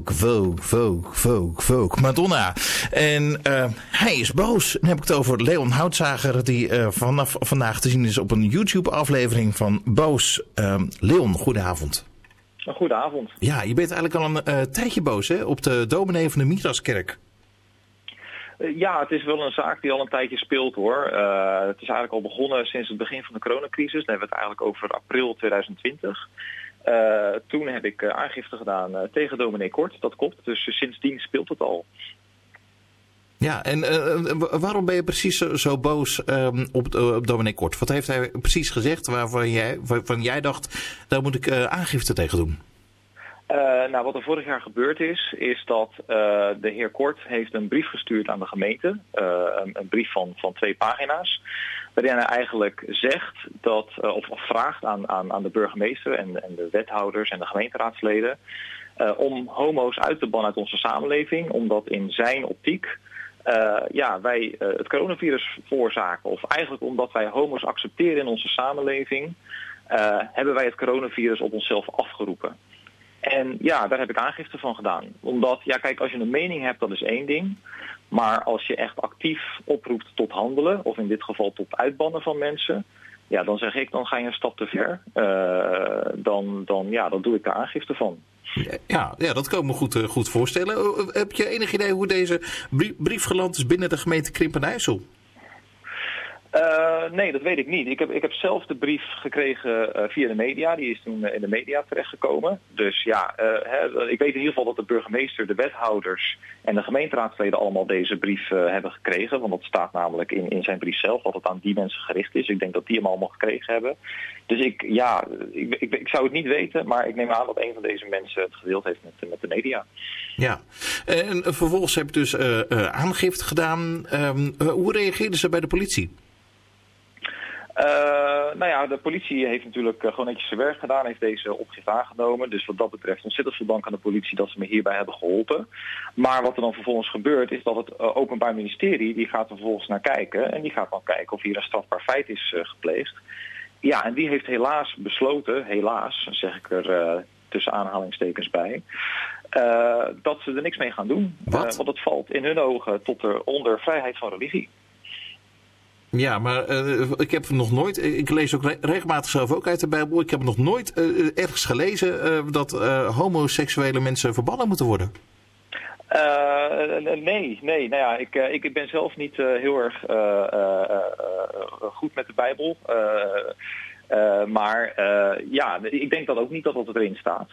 Vogue. Madonna. En hij is boos. Dan heb ik het over Leon Houtzager, die vanaf vandaag te zien is op een YouTube-aflevering van Boos. Leon, goedenavond. Goedenavond. Ja, je bent eigenlijk al een tijdje boos, hè? Op de dominee van de Midraskerk. Ja, het is wel een zaak die al een tijdje speelt, hoor. Het is eigenlijk al begonnen sinds het begin van de coronacrisis. Dan hebben we het eigenlijk over april 2020. Toen heb ik aangifte gedaan tegen dominee Kort, dat klopt. Dus sindsdien speelt het al. Ja, en waarom ben je precies zo boos op dominee Kort? Wat heeft hij precies gezegd waarvan jij dacht, daar moet ik aangifte tegen doen? Nou, wat er vorig jaar gebeurd is dat de heer Kort heeft een brief gestuurd aan de gemeente. Een brief van 2 pagina's. Waarin hij eigenlijk zegt dat, of vraagt aan de burgemeester en de wethouders en de gemeenteraadsleden om homo's uit te bannen uit onze samenleving. Omdat in zijn optiek wij het coronavirus veroorzaken. Of eigenlijk omdat wij homo's accepteren in onze samenleving, hebben wij het coronavirus op onszelf afgeroepen. En ja, daar heb ik aangifte van gedaan. Omdat, ja kijk, als je een mening hebt, dat is één ding. Maar als je echt actief oproept tot handelen, of in dit geval tot uitbannen van mensen, ja, dan zeg ik, dan ga je een stap te ver. Dan doe ik daar aangifte van. Ja, dat kan ik me goed voorstellen. Heb je enig idee hoe deze brief geland is binnen de gemeente Krimpen-IJssel? Nee, dat weet ik niet. Ik heb zelf de brief gekregen via de media. Die is toen in de media terechtgekomen. Dus ja, ik weet in ieder geval dat de burgemeester, de wethouders en de gemeenteraadsleden allemaal deze brief hebben gekregen. Want dat staat namelijk in zijn brief zelf, dat het aan die mensen gericht is. Ik denk dat die hem allemaal gekregen hebben. Dus ik zou het niet weten, maar ik neem aan dat een van deze mensen het gedeeld heeft met de media. Ja. En vervolgens heb je dus aangifte gedaan. Hoe reageerden ze bij de politie? De politie heeft natuurlijk gewoon netjes zijn werk gedaan, heeft deze opgifte aangenomen. Dus wat dat betreft ontzettend veel dank aan de politie dat ze me hierbij hebben geholpen. Maar wat er dan vervolgens gebeurt is dat het Openbaar Ministerie, die gaat er vervolgens naar kijken. En die gaat dan kijken of hier een strafbaar feit is gepleegd. Ja, en die heeft helaas besloten, helaas zeg ik er tussen aanhalingstekens bij, dat ze er niks mee gaan doen. Want het valt in hun ogen onder vrijheid van religie. Ja, maar ik heb nog nooit, ik lees ook regelmatig zelf ook uit de Bijbel, ik heb nog nooit ergens gelezen dat homoseksuele mensen verbannen moeten worden. Nee. Nou ja, ik ben zelf niet heel erg goed met de Bijbel. Ik denk dat ook niet dat het erin staat.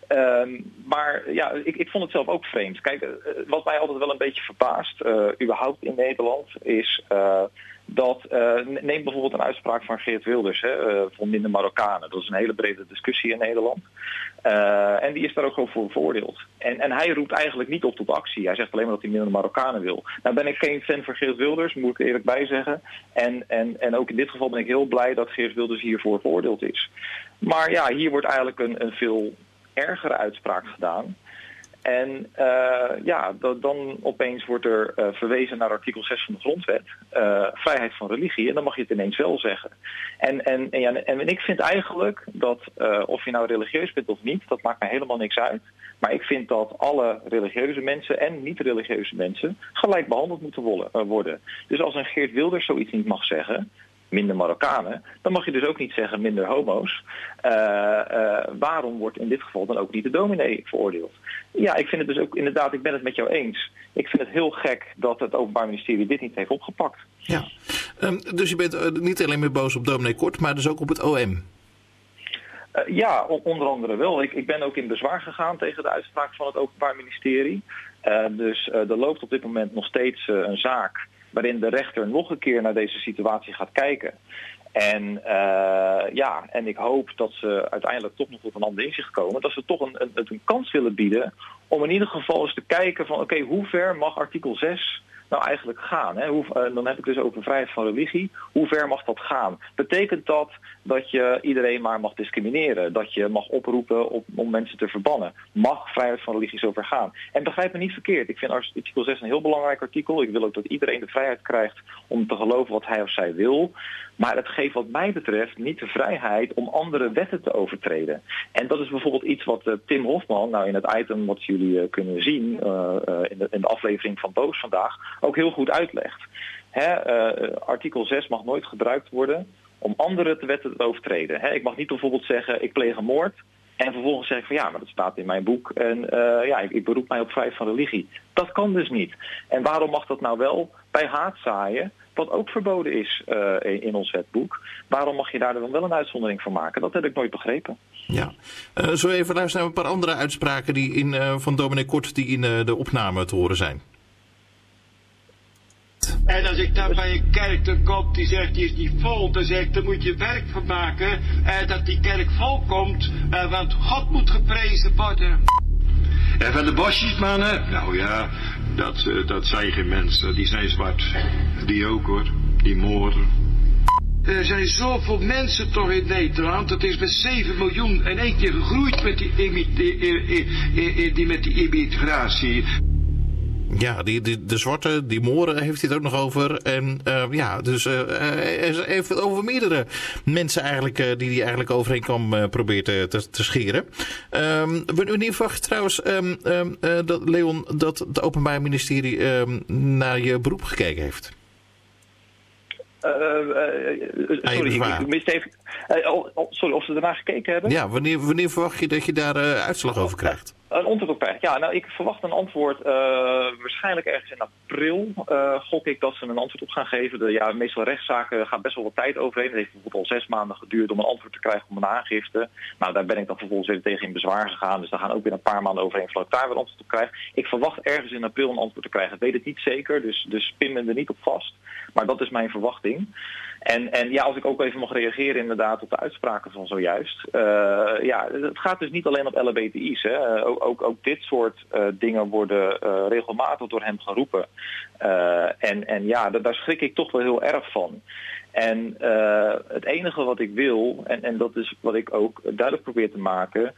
Ik vond het zelf ook vreemd. Kijk, wat mij altijd wel een beetje verbaast, überhaupt in Nederland, is neem bijvoorbeeld een uitspraak van Geert Wilders, van minder Marokkanen. Dat is een hele brede discussie in Nederland. En die is daar ook gewoon voor veroordeeld. En hij roept eigenlijk niet op tot actie. Hij zegt alleen maar dat hij minder Marokkanen wil. Nou ben ik geen fan van Geert Wilders, moet ik er eerlijk bij zeggen. En ook in dit geval ben ik heel blij dat Geert Wilders hiervoor veroordeeld is. Maar ja, hier wordt eigenlijk een veel ergere uitspraak gedaan. En dan opeens wordt er verwezen naar artikel 6 van de grondwet, vrijheid van religie, en dan mag je het ineens wel zeggen. En ik vind eigenlijk dat of je nou religieus bent of niet, dat maakt mij helemaal niks uit. Maar ik vind dat alle religieuze mensen en niet-religieuze mensen gelijk behandeld moeten worden. Dus als een Geert Wilders zoiets niet mag zeggen, minder Marokkanen, dan mag je dus ook niet zeggen minder homo's. Waarom wordt in dit geval dan ook niet de dominee veroordeeld? Ja, ik vind het dus ook inderdaad, ik ben het met jou eens. Ik vind het heel gek dat het Openbaar Ministerie dit niet heeft opgepakt. Ja, dus je bent niet alleen meer boos op dominee Kort, maar dus ook op het OM? Onder andere wel. Ik ben ook in bezwaar gegaan tegen de uitspraak van het Openbaar Ministerie. Dus er loopt op dit moment nog steeds een zaak waarin de rechter nog een keer naar deze situatie gaat kijken. En ik hoop dat ze uiteindelijk toch nog tot een ander inzicht komen. Dat ze toch een kans willen bieden om in ieder geval eens te kijken van oké, hoe ver mag artikel 6 nou eigenlijk gaan? Hè? Dan heb ik dus over vrijheid van religie. Hoe ver mag dat gaan? Betekent dat je iedereen maar mag discrimineren? Dat je mag oproepen om mensen te verbannen? Mag vrijheid van religie zo ver gaan? En begrijp me niet verkeerd. Ik vind artikel 6 een heel belangrijk artikel. Ik wil ook dat iedereen de vrijheid krijgt om te geloven wat hij of zij wil. Maar het geeft wat mij betreft niet de vrijheid om andere wetten te overtreden. En dat is bijvoorbeeld iets wat Tim Hofman, nou in het item wat jullie kunnen zien in de aflevering van Boos vandaag, ook heel goed uitlegt. Artikel 6 mag nooit gebruikt worden om andere wetten te overtreden. Ik mag niet bijvoorbeeld zeggen, ik pleeg een moord. En vervolgens zeg ik van ja, maar dat staat in mijn boek. En ik beroep mij op vrijheid van religie. Dat kan dus niet. En waarom mag dat nou wel bij haatzaaien, wat ook verboden is in ons wetboek? Waarom mag je daar dan wel een uitzondering van maken? Dat heb ik nooit begrepen. Ja. Zo even luisteren naar een paar andere uitspraken die van dominee Kort die in de opname te horen zijn. En als ik dan bij een kerk dan kom die zegt die is niet vol, dan zeg ik, dan moet je werk van maken dat die kerk vol komt, want God moet geprezen worden. En van de bosjesmannen, nou ja, dat zijn geen mensen, die zijn zwart. Die ook hoor, die moren. Er zijn zoveel mensen toch in Nederland. Het is met 7 miljoen in één keer gegroeid met die immigratie. Ja, de zwarte, die moren heeft hij het ook nog over. En dus hij heeft het over meerdere mensen eigenlijk die hij eigenlijk overheen kan proberen te scheren. Wanneer verwacht je trouwens, Leon, dat het Openbaar Ministerie naar je beroep gekeken heeft? Sorry, ik miste even. Sorry, of ze ernaar gekeken hebben? Ja, wanneer verwacht je dat je daar uitslag over krijgt? Een antwoord op krijgt. Ja, nou, ik verwacht een antwoord waarschijnlijk ergens in april. Gok ik dat ze een antwoord op gaan geven. Meestal rechtszaken gaan best wel wat tijd overheen. Het heeft bijvoorbeeld al 6 maanden geduurd om een antwoord te krijgen op een aangifte. Nou, daar ben ik dan vervolgens weer tegen in bezwaar gegaan. Dus daar gaan ook weer een paar maanden overheen voordat ik daar weer een antwoord op krijg. Ik verwacht ergens in april een antwoord te krijgen. Ik weet het niet zeker, dus pin me er niet op vast. Maar dat is mijn verwachting. En als ik ook even mag reageren inderdaad op de uitspraken van zojuist. Het gaat dus niet alleen op LHBTI's. Hè. Ook dit soort dingen worden regelmatig door hem geroepen. Daar schrik ik toch wel heel erg van. En het enige wat ik wil, en dat is wat ik ook duidelijk probeer te maken.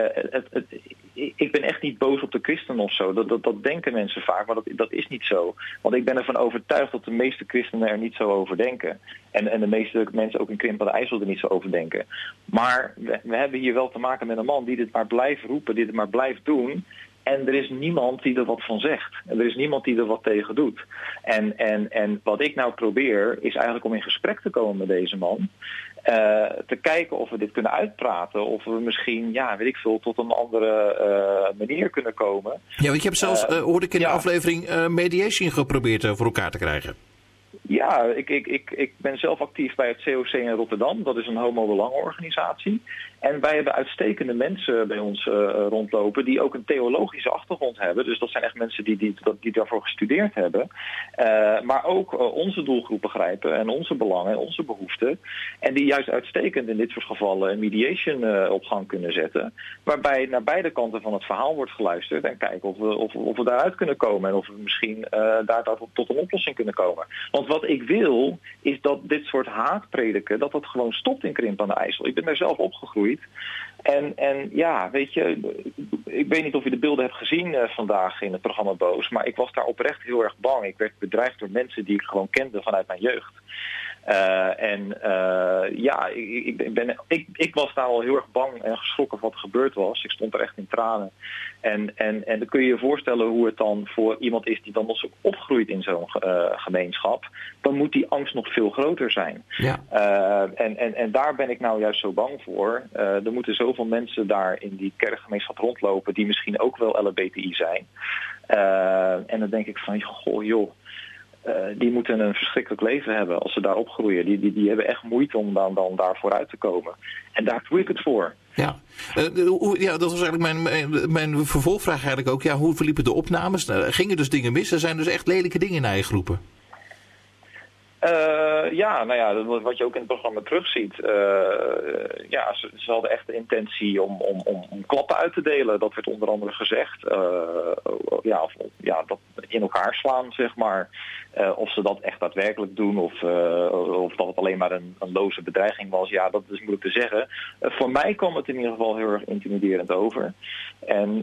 Ik ben echt niet boos op de christenen of zo. Dat denken mensen vaak, maar dat is niet zo. Want ik ben ervan overtuigd dat de meeste christenen er niet zo over denken. En de meeste mensen ook in Krimpen aan de IJssel er niet zo over denken. Maar we hebben hier wel te maken met een man die dit maar blijft roepen, die dit maar blijft doen. En er is niemand die er wat van zegt. En er is niemand die er wat tegen doet. En wat ik nou probeer is eigenlijk om in gesprek te komen met deze man. Te kijken of we dit kunnen uitpraten. Of we misschien, tot een andere manier kunnen komen. Ja, want je hebt zelfs, hoorde ik in de aflevering, mediation geprobeerd voor elkaar te krijgen. Ja, ik ben zelf actief bij het COC in Rotterdam. Dat is een homo-belangenorganisatie. En wij hebben uitstekende mensen bij ons rondlopen die ook een theologische achtergrond hebben. Dus dat zijn echt mensen die daarvoor gestudeerd hebben. Maar ook onze doelgroep begrijpen en onze belangen en onze behoeften. En die juist uitstekend in dit soort gevallen een mediation op gang kunnen zetten. Waarbij naar beide kanten van het verhaal wordt geluisterd en kijken of we daaruit kunnen komen. En of we misschien daar tot een oplossing kunnen komen. Want wat ik wil is dat dit soort haatprediken, dat gewoon stopt in Krimpen aan de IJssel. Ik ben daar zelf opgegroeid. En weet je, ik weet niet of je de beelden hebt gezien vandaag in het programma Boos, maar ik was daar oprecht heel erg bang. Ik werd bedreigd door mensen die ik gewoon kende vanuit mijn jeugd. Ik was daar al heel erg bang en geschrokken van wat er gebeurd was. Ik stond er echt in tranen. En dan kun je je voorstellen hoe het dan voor iemand is die dan nog zo opgroeit in zo'n gemeenschap. Dan moet die angst nog veel groter zijn. Ja. En daar ben ik nou juist zo bang voor. Er moeten zoveel mensen daar in die kerkgemeenschap rondlopen die misschien ook wel LHBTI zijn. En dan denk ik van, joh. Die moeten een verschrikkelijk leven hebben als ze daar opgroeien. Die hebben echt moeite om dan daar vooruit te komen. En daar doe ik het voor. Ja, dat was eigenlijk mijn vervolgvraag eigenlijk ook. Ja, hoe verliepen de opnames? Gingen dus dingen mis? Er zijn dus echt lelijke dingen naar je geroepen. Wat je ook in het programma terugziet. Ze hadden echt de intentie om klappen uit te delen. Dat werd onder andere gezegd. Dat in elkaar slaan, zeg maar. Of ze dat echt daadwerkelijk doen of dat het alleen maar een loze bedreiging was. Ja, dat is moeilijk te zeggen. Voor mij kwam het in ieder geval heel erg intimiderend over. En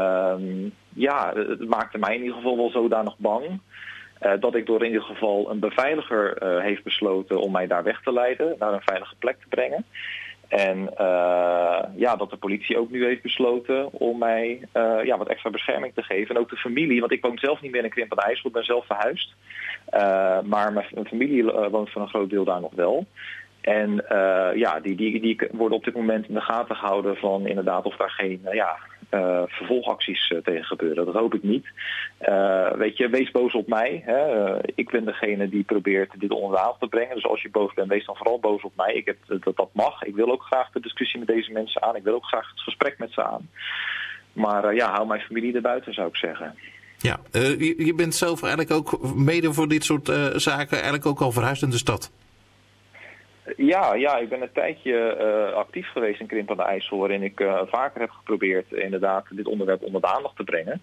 het maakte mij in ieder geval wel zodanig bang. Dat ik door in ieder geval een beveiliger heeft besloten om mij daar weg te leiden, naar een veilige plek te brengen. En dat de politie ook nu heeft besloten om mij wat extra bescherming te geven. En ook de familie, want ik woon zelf niet meer in Krimpen aan de IJssel, ik ben zelf verhuisd. Maar mijn familie woont voor een groot deel daar nog wel. En die worden op dit moment in de gaten gehouden van inderdaad of daar geen vervolgacties tegen gebeuren. Dat hoop ik niet. Wees boos op mij. Hè. Ik ben degene die probeert dit onder de aandacht te brengen. Dus als je boos bent, wees dan vooral boos op mij. Dat mag. Ik wil ook graag de discussie met deze mensen aan. Ik wil ook graag het gesprek met ze aan. Maar hou mijn familie erbuiten, zou ik zeggen. Ja, je bent zelf eigenlijk ook mede voor dit soort zaken eigenlijk ook al verhuisd in de stad. Ja, ik ben een tijdje actief geweest in Krimpen aan de IJssel, waarin ik vaker heb geprobeerd inderdaad dit onderwerp onder de aandacht te brengen.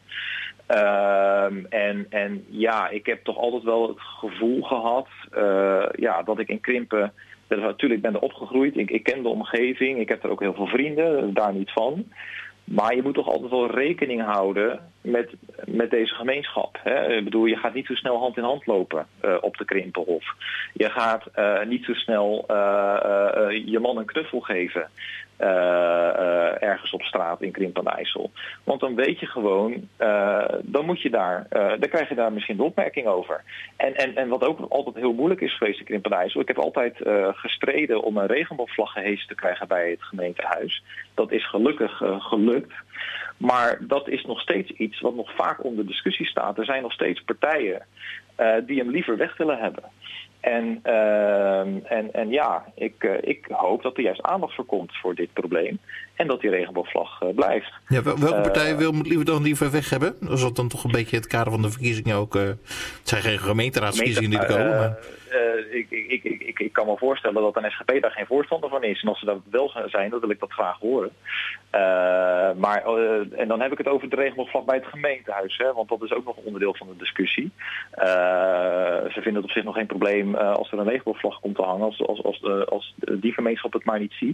Ik heb toch altijd wel het gevoel gehad dat ik in Krimpen, natuurlijk ben er opgegroeid, ik ken de omgeving, ik heb er ook heel veel vrienden, daar niet van. Maar je moet toch altijd wel rekening houden met deze gemeenschap. Hè? Ik bedoel, je gaat niet zo snel hand in hand lopen op de Krimpenhof. Je gaat niet zo snel je man een knuffel geven ergens op straat in Krimpen aan de IJssel. Want dan weet je gewoon, dan krijg je daar misschien de opmerking over. En wat ook altijd heel moeilijk is geweest in Krimpen aan de IJssel. Ik heb altijd gestreden om een regenboogvlag gehesen te krijgen bij het gemeentehuis. Dat is gelukkig gelukt. Maar dat is nog steeds iets wat nog vaak onder discussie staat. Er zijn nog steeds partijen die hem liever weg willen hebben. Ik hoop dat er juist aandacht voor komt voor dit probleem. En dat die regenboogvlag blijft. Ja, welke partij wil het liever weg hebben? Als dat dan toch een beetje het kader van de verkiezingen ook... het zijn geen gemeenteraadsverkiezingen die er komen, maar... Ik kan me voorstellen dat een SGP daar geen voorstander van is. En als ze dat wel zijn, dan wil ik dat graag horen. En dan heb ik het over de regenboogvlag bij het gemeentehuis. Hè, want dat is ook nog een onderdeel van de discussie. Ze vinden het op zich nog geen probleem als er een regenboogvlag komt te hangen. Als die gemeenschap het maar niet ziet.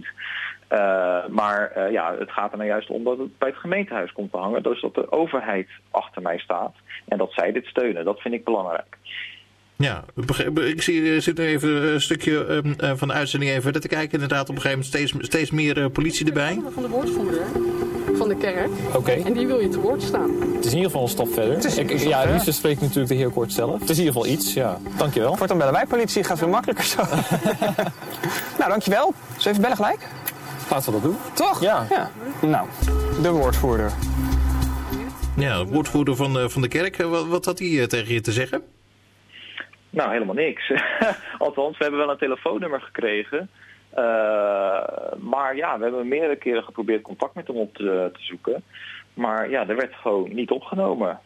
Het gaat er nou juist om dat het bij het gemeentehuis komt te hangen. Dus dat de overheid achter mij staat. En dat zij dit steunen. Dat vind ik belangrijk. Ja, ik zit even een stukje van de uitzending even verder te kijken. Inderdaad, op een gegeven moment steeds meer politie erbij. Van de woordvoerder van de kerk. Oké. En die wil je te woord staan. Het is in ieder geval een stap verder. Het liefst spreekt natuurlijk de heer Kort zelf. Het is in ieder geval iets, ja. Dankjewel. Voortaan bellen wij politie, gaat weer makkelijker zo. Nou, dankjewel. Zullen we even bellen gelijk? Laten we dat doen. Toch? Ja. Nou, de woordvoerder. Ja, de woordvoerder van de kerk. Wat had hij tegen je te zeggen? Nou, helemaal niks. Althans, we hebben wel een telefoonnummer gekregen. Maar we hebben meerdere keren geprobeerd contact met hem op te zoeken. Maar er werd gewoon niet opgenomen.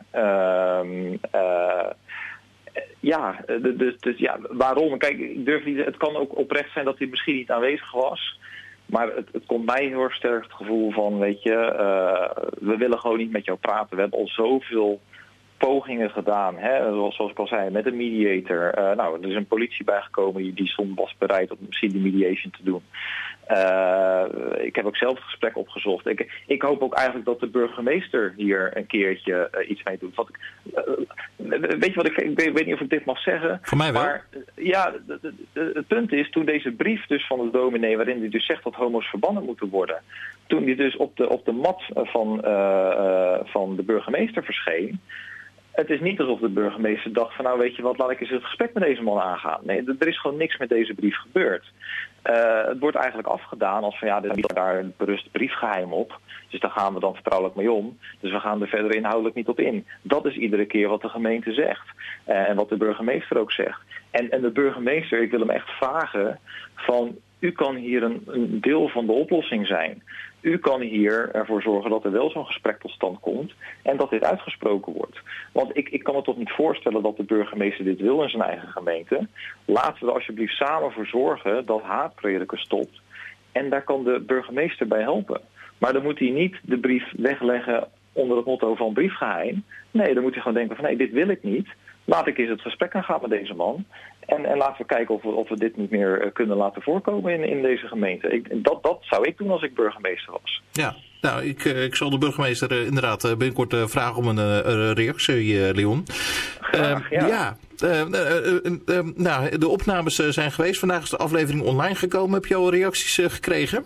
Waarom? Kijk, ik durf niet. Het kan ook oprecht zijn dat hij misschien niet aanwezig was. Maar het komt mij heel erg sterk het gevoel van, we willen gewoon niet met jou praten. We hebben al zoveel pogingen gedaan, zoals ik al zei, met een mediator. Er is een politie bijgekomen die was bereid om misschien die mediation te doen. Ik heb ook zelf het gesprek opgezocht. Ik hoop ook eigenlijk dat de burgemeester hier een keertje iets mee doet. Weet je wat ik weet niet of ik dit mag zeggen. Voor mij wel. Maar het punt is, toen deze brief dus van de dominee, waarin hij dus zegt dat homo's verbannen moeten worden, toen die dus op de mat van de burgemeester verscheen. Het is niet alsof de burgemeester dacht van, nou weet je wat, laat ik eens het gesprek met deze man aangaan. Nee, er is gewoon niks met deze brief gebeurd. Het wordt eigenlijk afgedaan als van, daar berust briefgeheim op. Dus daar gaan we dan vertrouwelijk mee om. Dus we gaan er verder inhoudelijk niet op in. Dat is iedere keer wat de gemeente zegt. En wat de burgemeester ook zegt. En de burgemeester, ik wil hem echt vragen van, u kan hier een deel van de oplossing zijn. U kan hier ervoor zorgen dat er wel zo'n gesprek tot stand komt en dat dit uitgesproken wordt. Want ik kan me toch niet voorstellen dat de burgemeester dit wil in zijn eigen gemeente. Laten we er alsjeblieft samen voor zorgen dat haatprediken stopt. En daar kan de burgemeester bij helpen. Maar dan moet hij niet de brief wegleggen onder het motto van briefgeheim. Nee, dan moet hij gewoon denken van nee, dit wil ik niet. Laat ik eens het gesprek aangaan met deze man. En laten we kijken of we dit niet meer kunnen laten voorkomen in deze gemeente. Dat zou ik doen als ik burgemeester was. Ja, nou, ik zal de burgemeester inderdaad binnenkort vragen om een reactie, Leon. Graag, ja. Nou, de opnames zijn geweest. Vandaag is de aflevering online gekomen. Heb je al reacties gekregen?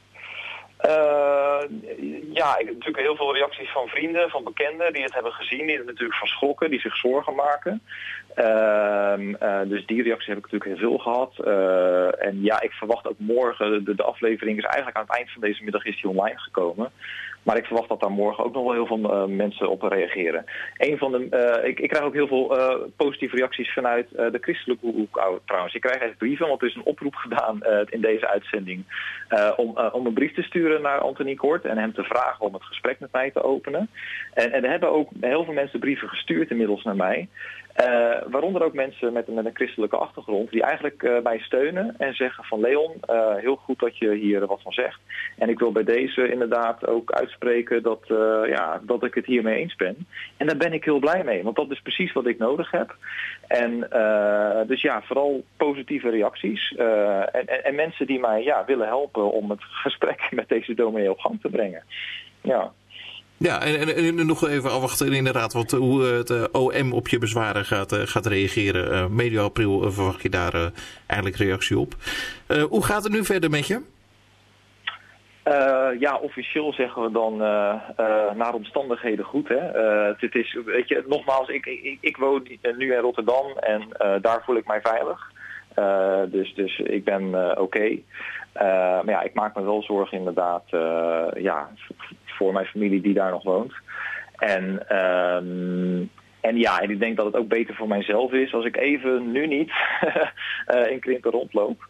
Ja, ik heb natuurlijk heel veel reacties van vrienden, van bekenden die het hebben gezien, die er natuurlijk van schrokken, die zich zorgen maken. Dus die reacties heb ik natuurlijk heel veel gehad. En ja, ik verwacht ook morgen, de aflevering is eigenlijk aan het eind van deze middag is die online gekomen. Maar ik verwacht dat daar morgen ook nog wel heel veel mensen op reageren. Ik krijg ook heel veel positieve reacties vanuit de christelijke hoek trouwens. Ik krijg echt brieven, want er is een oproep gedaan in deze uitzending om een brief te sturen naar Anthony Kort en hem te vragen om het gesprek met mij te openen. En er hebben ook heel veel mensen brieven gestuurd inmiddels naar mij. Waaronder ook mensen met een christelijke achtergrond die eigenlijk mij steunen en zeggen van Leon, heel goed dat je hier wat van zegt. En ik wil bij deze inderdaad ook uitspreken dat ik het hiermee eens ben. En daar ben ik heel blij mee, want dat is precies wat ik nodig heb. En dus ja, vooral positieve reacties. En mensen die mij willen helpen om het gesprek met deze dominee op gang te brengen. Ja. Ja, en nog even afwachten inderdaad hoe het OM op je bezwaren gaat reageren. Medio april verwacht je daar eigenlijk reactie op. Hoe gaat het nu verder met je? Officieel zeggen we dan naar omstandigheden goed. Hè? Het is, weet je, nogmaals, ik woon nu in Rotterdam en daar voel ik mij veilig. Dus ik ben oké. Maar ja, ik maak me wel zorgen inderdaad voor mijn familie die daar nog woont. En ik denk dat het ook beter voor mijzelf is als ik even nu niet in Krimpen rondloop.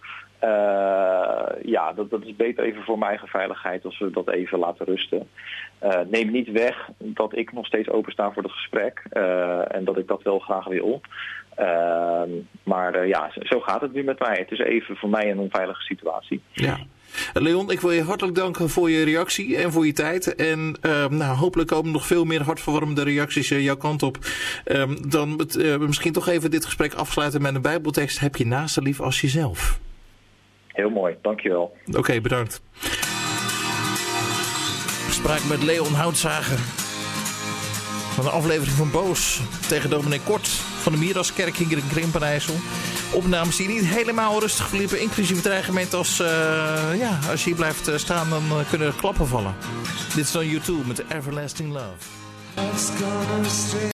Dat is beter even voor mijn eigen veiligheid als we dat even laten rusten. Neem niet weg dat ik nog steeds opensta voor het gesprek en dat ik dat wel graag wil. Zo gaat het nu met mij. Het is even voor mij een onveilige situatie. Ja. Leon, ik wil je hartelijk danken voor je reactie en voor je tijd. En hopelijk komen nog veel meer hartverwarmende reacties jouw kant op. Dan misschien toch even dit gesprek afsluiten met een bijbeltekst. Heb je naaste lief als jezelf. Heel mooi, dankjewel. Oké, bedankt. We spraken met Leon Houtzager van de aflevering van Boos tegen dominee Kort van de Miraskerk hier in Krimpen-IJssel. Opnames die niet helemaal rustig verliepen, inclusief het dreigement als je hier blijft staan, dan kunnen er klappen vallen. Dit is dan U2 met Everlasting Love.